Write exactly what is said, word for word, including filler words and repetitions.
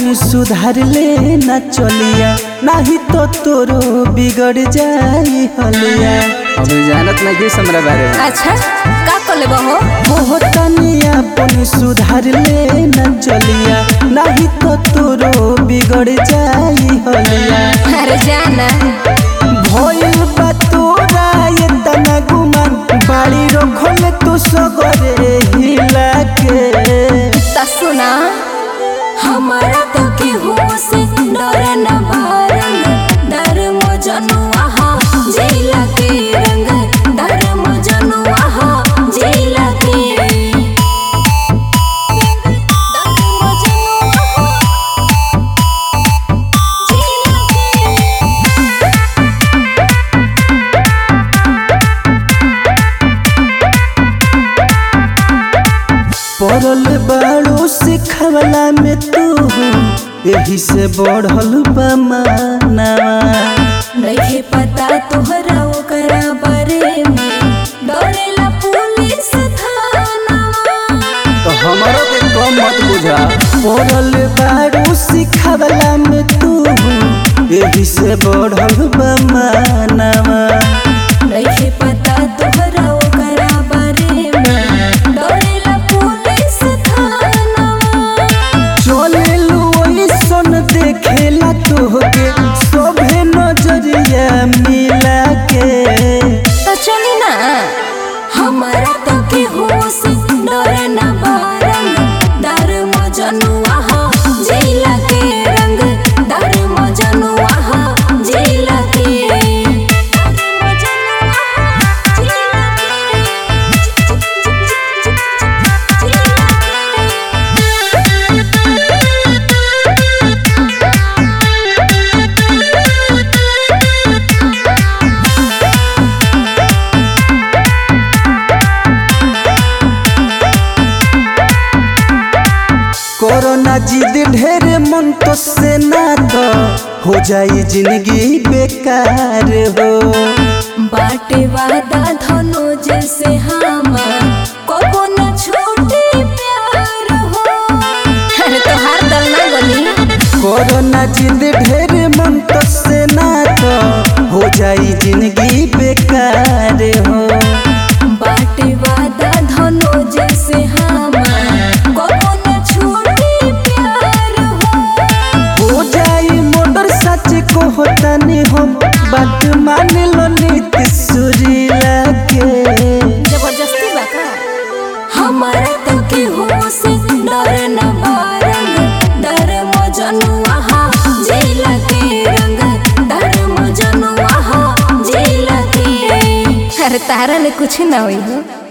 अपन सुधार ले न चलिया, नहीं तो तोरो बिगड़ जाई हलिया। अभी जानत नहीं हमरा बारे में। अच्छा का कर लेबो हो? हो तनी अपन सुधार ले न चलिया, नहीं तो तोरो बिगड़ जाई हलिया। अरे जाना भइल बा तोरा ये तना गुमान, बाड़ी रखल तू सगरे हिला के। ता सुना हमारा तो के होश डर न बारंग, डर मो जनुआ हा जिला के रंग, डर मो जनुआ हा जिला के, डर मो जनुआ हा जिला पड़ल बाड़ू सिखवला में तू, यही से बढ़ल बा मानवा। नहीं पता तोहरा ओकरा बारे में, डरेला पुलिस थाना। तो हमारो के कम मत बुझा। पड़ल बाड़ू सिखवला में तू, यही से बढ़ल बा मानवा। नहीं पता तोहरा ओकरा बारे में, डरेला पुलिस थाना। चले लो ऐसन देखेला तोहके, सभे नजरिया मिला के। तो चली ना हमारा तो के होश डर न बारंग, डर मो जनुआ हा जिला के रंग, डर मो जनुआ हा जिला के, डर मो जनुआ हा जिला कोरोना जिद ढेर मन तो से ना तो हो जाई जिंदगी बेकार हो। बाटे वादा धनो जैसे हमार, कबो न छूटे प्यार हो। अरे तो हार दल ना गली। कोरोना जिद ढेर मन तो से ना तो हो जाई जिंदगी बेकार हो। बाटे वादा धनो जैसे हमार, कबो न छूटे प्यार हो। हो जाई मोटर सच को होता नहीं हम, बात मान लो नीति सुरीला के। जबरदस्ती बाका हमारा तो के होश डर न बारंग, डर मो जनुआ हा जिला के रंग, डर मो जनुआ हा जिला के। अरे तारा ने कुछ ना होई हो।